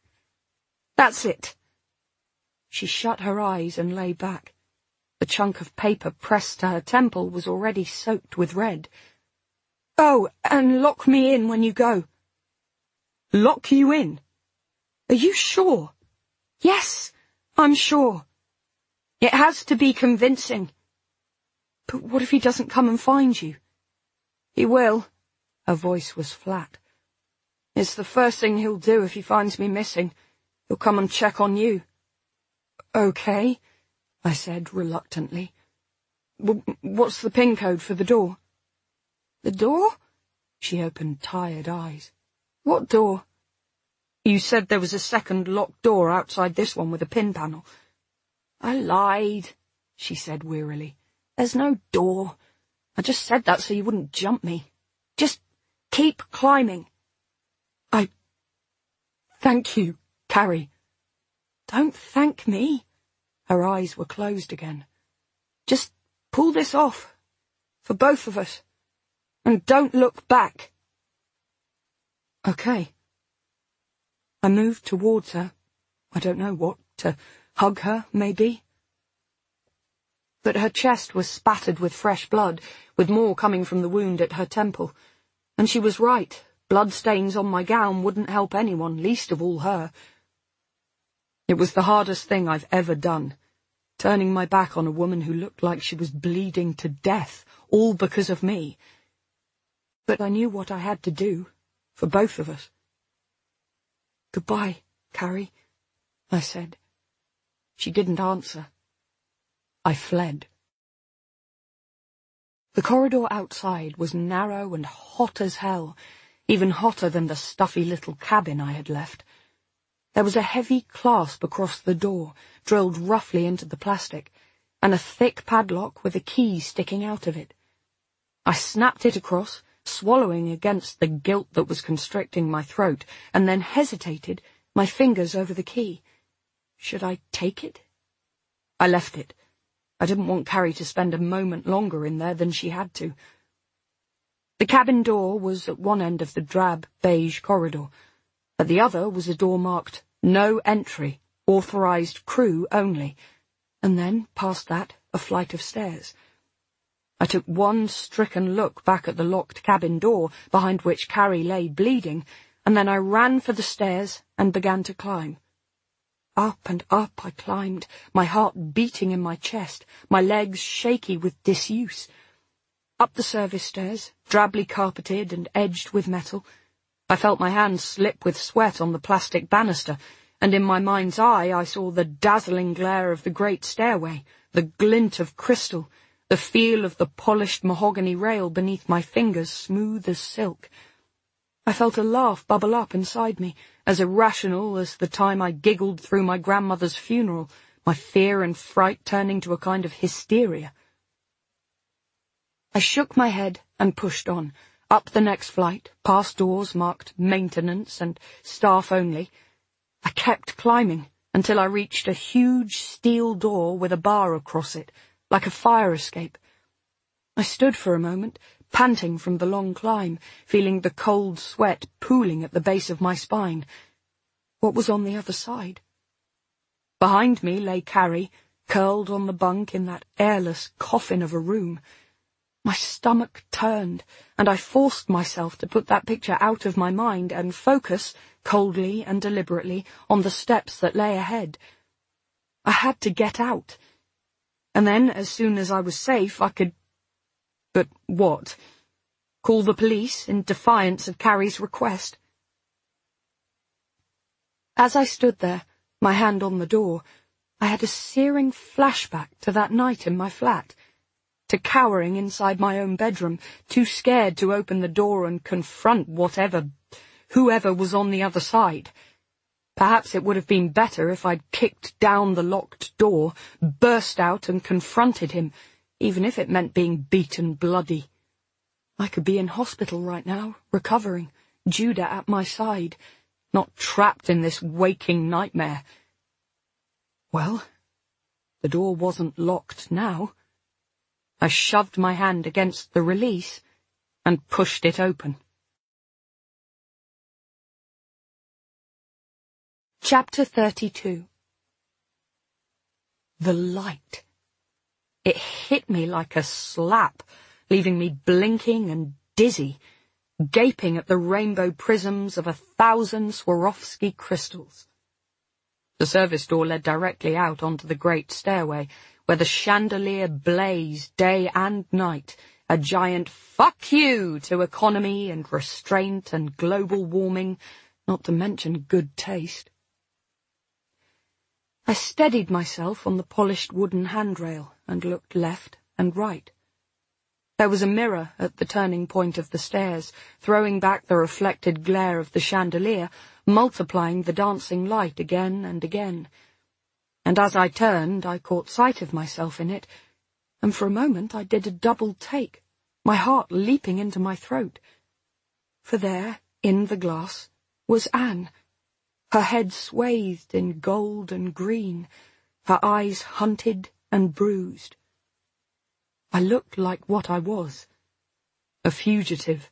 That's it." She shut her eyes and lay back. The chunk of paper pressed to her temple was already soaked with red. "Oh, and lock me in when you go." "Lock you in? Are you sure?" "Yes, I'm sure. It has to be convincing." "But what if he doesn't come and find you?" "He will." Her voice was flat. "It's the first thing he'll do if he finds me missing. He'll come and check on you." "Okay," I said reluctantly. "W- what's the PIN code for the door?" "The door?" She opened tired eyes. "What door?" "You said there was a second locked door outside this one with a pin panel." "I lied," she said wearily. "There's no door. I just said that so you wouldn't jump me. Just keep climbing." I... "Thank you, Carrie." "Don't thank me." Her eyes were closed again. "Just pull this off. For both of us. And don't look back." "Okay." I moved towards her. I don't know what, to hug her, maybe. But her chest was spattered with fresh blood, with more coming from the wound at her temple. And she was right. Bloodstains on my gown wouldn't help anyone, least of all her. It was the hardest thing I've ever done, turning my back on a woman who looked like she was bleeding to death, all because of me. But I knew what I had to do, for both of us. "Goodbye, Carrie," I said. She didn't answer. I fled. The corridor outside was narrow and hot as hell, even hotter than the stuffy little cabin I had left. There was a heavy clasp across the door, drilled roughly into the plastic, and a thick padlock with a key sticking out of it. I snapped it across, swallowing against the guilt that was constricting my throat, and then hesitated, my fingers over the key. Should I take it? I left it. I didn't want Carrie to spend a moment longer in there than she had to. The cabin door was at one end of the drab beige corridor. At the other was a door marked "No Entry, Authorized Crew Only," and then, past that, a flight of stairs. I took one stricken look back at the locked cabin door, behind which Carrie lay bleeding, and then I ran for the stairs and began to climb. Up and up I climbed, my heart beating in my chest, my legs shaky with disuse. Up the service stairs, drably carpeted and edged with metal. I felt my hands slip with sweat on the plastic banister, and in my mind's eye I saw the dazzling glare of the great stairway, the glint of crystal, the feel of the polished mahogany rail beneath my fingers, smooth as silk. I felt a laugh bubble up inside me, as irrational as the time I giggled through my grandmother's funeral, my fear and fright turning to a kind of hysteria. I shook my head and pushed on, up the next flight, past doors marked maintenance and staff only. I kept climbing until I reached a huge steel door with a bar across it, like a fire escape. I stood for a moment, panting from the long climb, feeling the cold sweat pooling at the base of my spine. What was on the other side? Behind me lay Carrie, curled on the bunk in that airless coffin of a room. My stomach turned, and I forced myself to put that picture out of my mind and focus, coldly and deliberately, on the steps that lay ahead. I had to get out. And then, as soon as I was safe, I could... But what? Call the police in defiance of Carrie's request? As I stood there, my hand on the door, I had a searing flashback to that night in my flat, to cowering inside my own bedroom, too scared to open the door and confront whatever, whoever was on the other side. Perhaps it would have been better if I'd kicked down the locked door, burst out and confronted him, even if it meant being beaten bloody. I could be in hospital right now, recovering, Judah at my side, not trapped in this waking nightmare. Well, the door wasn't locked now. I shoved my hand against the release and pushed it open. Chapter thirty-two. The light. It hit me like a slap, leaving me blinking and dizzy, gaping at the rainbow prisms of a thousand Swarovski crystals. The service door led directly out onto the great stairway, where the chandelier blazed day and night, a giant fuck you to economy and restraint and global warming, not to mention good taste. I steadied myself on the polished wooden handrail and looked left and right. There was a mirror at the turning point of the stairs, throwing back the reflected glare of the chandelier, multiplying the dancing light again and again. And as I turned, I caught sight of myself in it, and for a moment I did a double take, my heart leaping into my throat. For there, in the glass, was Anne, her head swathed in gold and green, her eyes hunted and bruised. I looked like what I was, a fugitive.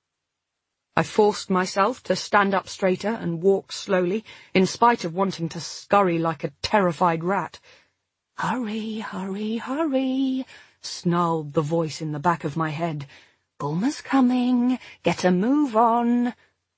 I forced myself to stand up straighter and walk slowly, in spite of wanting to scurry like a terrified rat. "Hurry, hurry, hurry," snarled the voice in the back of my head. "Bulmer's coming. Get a move on."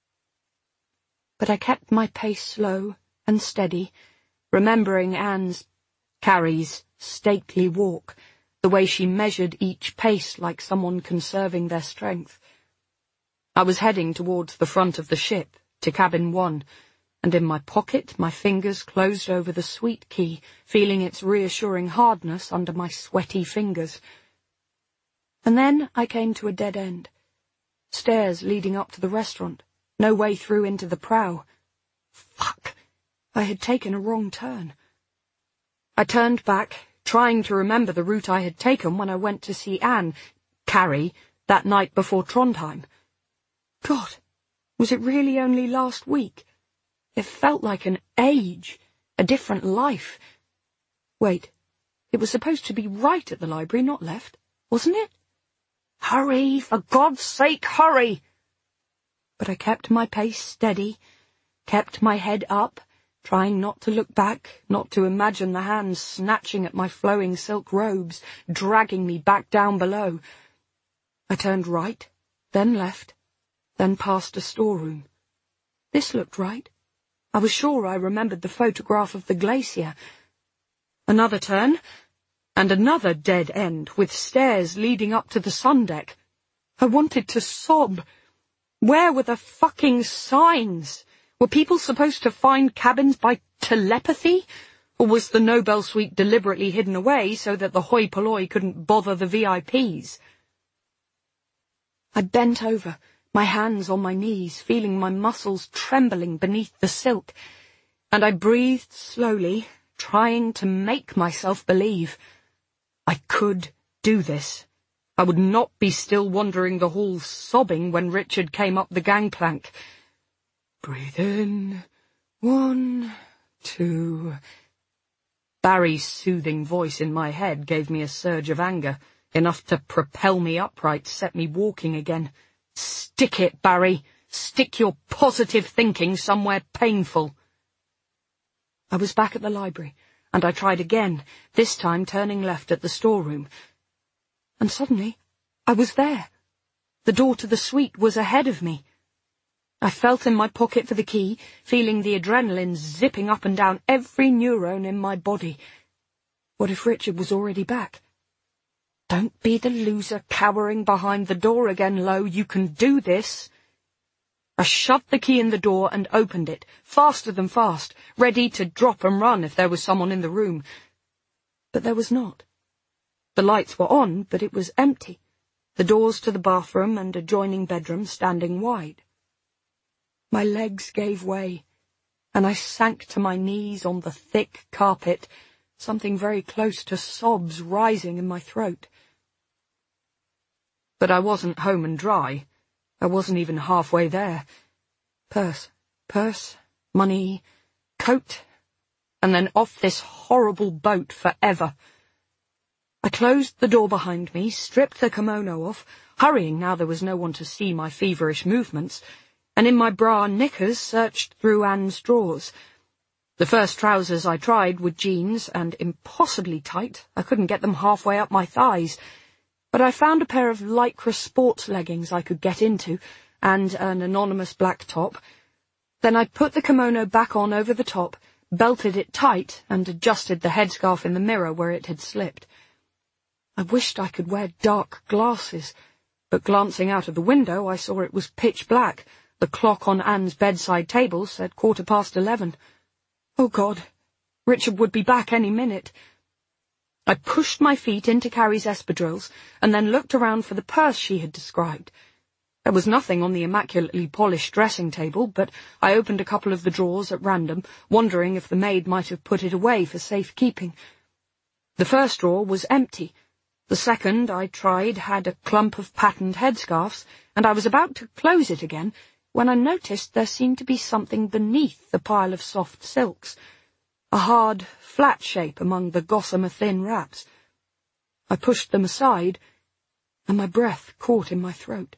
But I kept my pace slow and steady, remembering Anne's, Carrie's, stately walk, the way she measured each pace like someone conserving their strength. I was heading towards the front of the ship, to cabin one, and in my pocket my fingers closed over the sweet key, feeling its reassuring hardness under my sweaty fingers. And then I came to a dead end. Stairs leading up to the restaurant, no way through into the prow. Fuck! I had taken a wrong turn. I turned back, trying to remember the route I had taken when I went to see Anne, Carrie, that night before Trondheim. God, was it really only last week? It felt like an age, a different life. Wait, it was supposed to be right at the library, not left, wasn't it? Hurry, for God's sake, hurry! But I kept my pace steady, kept my head up, trying not to look back, not to imagine the hands snatching at my flowing silk robes, dragging me back down below. I turned right, then left, then past a storeroom. This looked right. I was sure I remembered the photograph of the glacier. Another turn, and another dead end, with stairs leading up to the sun deck. I wanted to sob. Where were the fucking signs? Were people supposed to find cabins by telepathy? Or was the Nobel suite deliberately hidden away so that the hoi polloi couldn't bother the V I Ps? I bent over, my hands on my knees, feeling my muscles trembling beneath the silk, and I breathed slowly, trying to make myself believe. I could do this. I would not be still wandering the halls sobbing when Richard came up the gangplank. Breathe in. One, two. Barry's soothing voice in my head gave me a surge of anger, enough to propel me upright, set me walking again. Stick it, Barry. Stick your positive thinking somewhere painful. I was back at the library, and I tried again, this time turning left at the storeroom. And suddenly, I was there. The door to the suite was ahead of me. I felt in my pocket for the key, feeling the adrenaline zipping up and down every neurone in my body. What if Richard was already back? Don't be the loser cowering behind the door again, Lo. You can do this. I shoved the key in the door and opened it, faster than fast, ready to drop and run if there was someone in the room. But there was not. The lights were on, but it was empty, the doors to the bathroom and adjoining bedroom standing wide. My legs gave way, and I sank to my knees on the thick carpet, something very close to sobs rising in my throat. But I wasn't home and dry. I wasn't even halfway there. Purse, purse, money, coat, and then off this horrible boat forever. I closed the door behind me, stripped the kimono off, hurrying now there was no one to see my feverish movements, and in my bra and knickers searched through Anne's drawers. The first trousers I tried were jeans, and impossibly tight. I couldn't get them halfway up my thighs. But I found a pair of lycra sports leggings I could get into, and an anonymous black top. Then I put the kimono back on over the top, belted it tight, and adjusted the headscarf in the mirror where it had slipped. I wished I could wear dark glasses, but glancing out of the window I saw it was pitch black. The clock on Anne's bedside table said quarter past eleven. Oh, God, Richard would be back any minute. I pushed my feet into Carrie's espadrilles, and then looked around for the purse she had described. There was nothing on the immaculately polished dressing table, but I opened a couple of the drawers at random, wondering if the maid might have put it away for safekeeping. The first drawer was empty. The second, I tried, had a clump of patterned headscarves, and I was about to close it again, when I noticed there seemed to be something beneath the pile of soft silks, a hard, flat shape among the gossamer thin wraps. I pushed them aside, and my breath caught in my throat.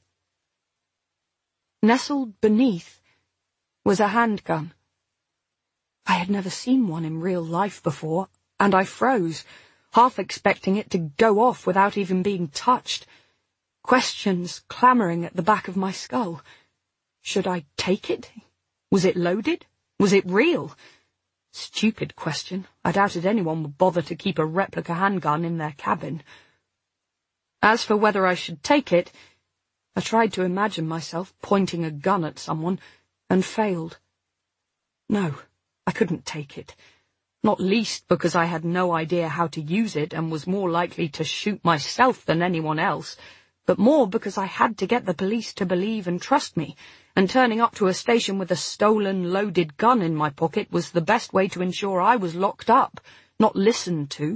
Nestled beneath was a handgun. I had never seen one in real life before, and I froze, half expecting it to go off without even being touched. Questions clamouring at the back of my skull. Should I take it? Was it loaded? Was it real? Stupid question. I doubted anyone would bother to keep a replica handgun in their cabin. As for whether I should take it, I tried to imagine myself pointing a gun at someone, and failed. No, I couldn't take it. Not least because I had no idea how to use it and was more likely to shoot myself than anyone else, but more because I had to get the police to believe and trust me, and turning up to a station with a stolen, loaded gun in my pocket was the best way to ensure I was locked up, not listened to.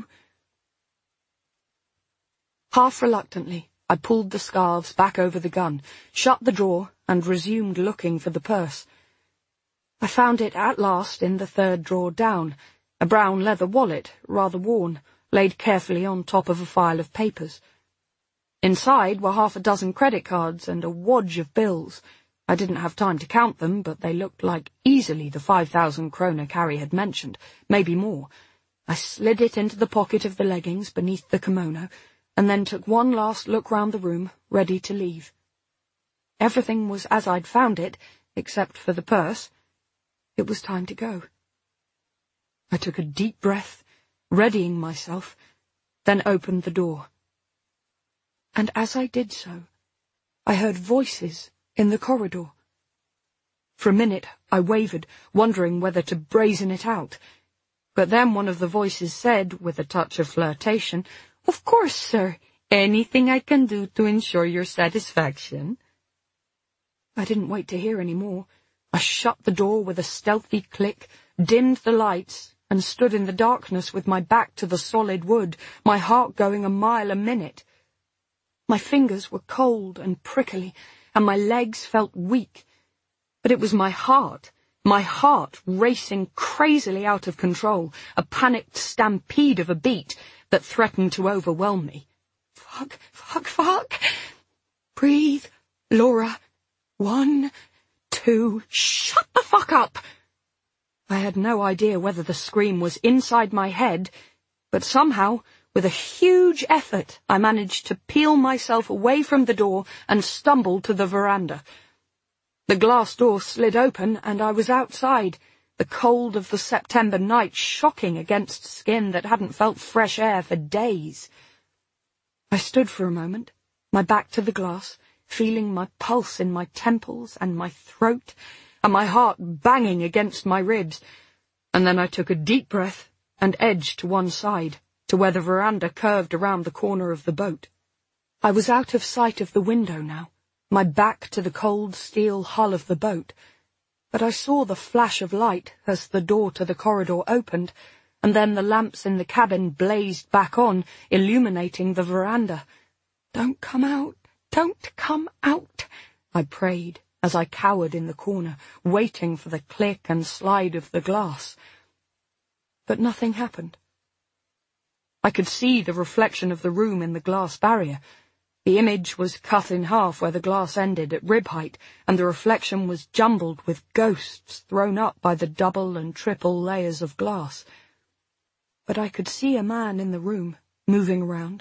Half reluctantly, I pulled the scarves back over the gun, shut the drawer, and resumed looking for the purse. I found it at last in the third drawer down, a brown leather wallet, rather worn, laid carefully on top of a file of papers. Inside were half a dozen credit cards and a wodge of bills. I didn't have time to count them, but they looked like easily the five thousand kroner Carrie had mentioned, maybe more. I slid it into the pocket of the leggings beneath the kimono, and then took one last look round the room, ready to leave. Everything was as I'd found it, except for the purse. It was time to go. I took a deep breath, readying myself, then opened the door. And as I did so, I heard voices in the corridor. For a minute I wavered, wondering whether to brazen it out. But then one of the voices said, with a touch of flirtation, "Of course, sir. Anything I can do to ensure your satisfaction." I didn't wait to hear any more. I shut the door with a stealthy click, dimmed the lights, and stood in the darkness with my back to the solid wood, my heart going a mile a minute. My fingers were cold and prickly, and my legs felt weak. But it was my heart, my heart racing crazily out of control, a panicked stampede of a beat that threatened to overwhelm me. Fuck, fuck, fuck. Breathe, Laura. One, two, shut the fuck up! I had no idea whether the scream was inside my head, but somehow, with a huge effort, I managed to peel myself away from the door and stumbled to the veranda. The glass door slid open, and I was outside, the cold of the September night shocking against skin that hadn't felt fresh air for days. I stood for a moment, my back to the glass, feeling my pulse in my temples and my throat, and my heart banging against my ribs, and then I took a deep breath and edged to one side, to where the veranda curved around the corner of the boat. I was out of sight of the window now, my back to the cold steel hull of the boat, but I saw the flash of light as the door to the corridor opened, and then the lamps in the cabin blazed back on, illuminating the veranda. "Don't come out, don't come out," I prayed, as I cowered in the corner, waiting for the click and slide of the glass. But nothing happened. I could see the reflection of the room in the glass barrier. The image was cut in half where the glass ended at rib height, and the reflection was jumbled with ghosts thrown up by the double and triple layers of glass. But I could see a man in the room, moving around.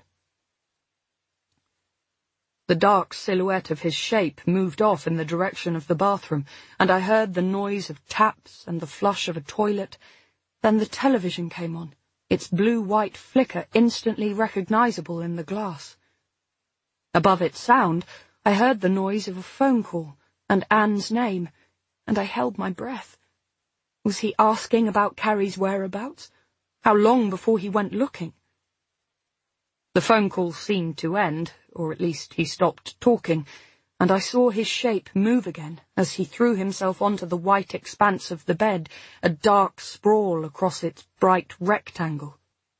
The dark silhouette of his shape moved off in the direction of the bathroom, and I heard the noise of taps and the flush of a toilet. Then the television came on, its blue-white flicker instantly recognizable in the glass. Above its sound, I heard the noise of a phone call, and Anne's name, and I held my breath. Was he asking about Carrie's whereabouts? How long before he went looking? The phone call seemed to end, or at least he stopped talking, and I saw his shape move again as he threw himself onto the white expanse of the bed, a dark sprawl across its bright rectangle.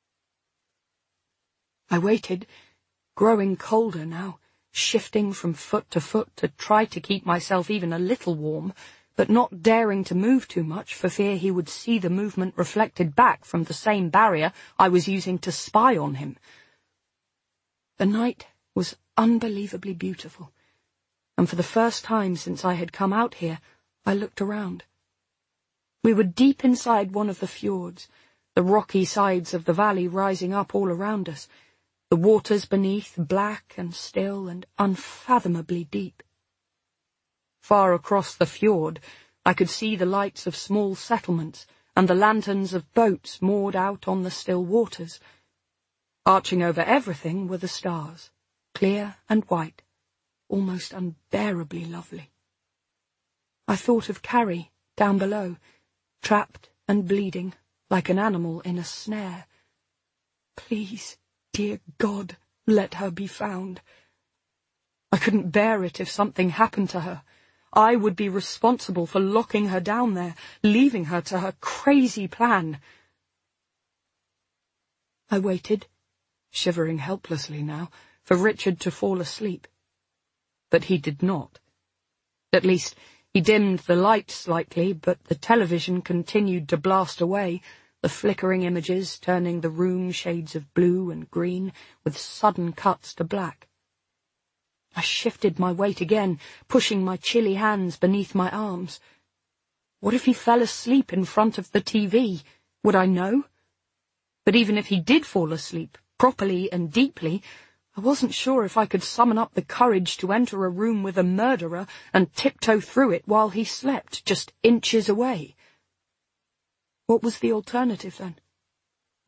I waited, growing colder now, shifting from foot to foot to try to keep myself even a little warm, but not daring to move too much for fear he would see the movement reflected back from the same barrier I was using to spy on him. The night was unbelievably beautiful, and for the first time since I had come out here, I looked around. We were deep inside one of the fjords, the rocky sides of the valley rising up all around us, the waters beneath black and still and unfathomably deep. Far across the fjord, I could see the lights of small settlements and the lanterns of boats moored out on the still waters. Arching over everything were the stars, clear and white, almost unbearably lovely. I thought of Carrie down below, trapped and bleeding, like an animal in a snare. Please, dear God, let her be found. I couldn't bear it if something happened to her. I would be responsible for locking her down there, leaving her to her crazy plan. I waited, shivering helplessly now, for Richard to fall asleep. But he did not. At least, he dimmed the light slightly, but the television continued to blast away, the flickering images turning the room shades of blue and green, with sudden cuts to black. I shifted my weight again, pushing my chilly hands beneath my arms. What if he fell asleep in front of the T V? Would I know? But even if he did fall asleep, properly and deeply, I wasn't sure if I could summon up the courage to enter a room with a murderer and tiptoe through it while he slept, just inches away. What was the alternative, then?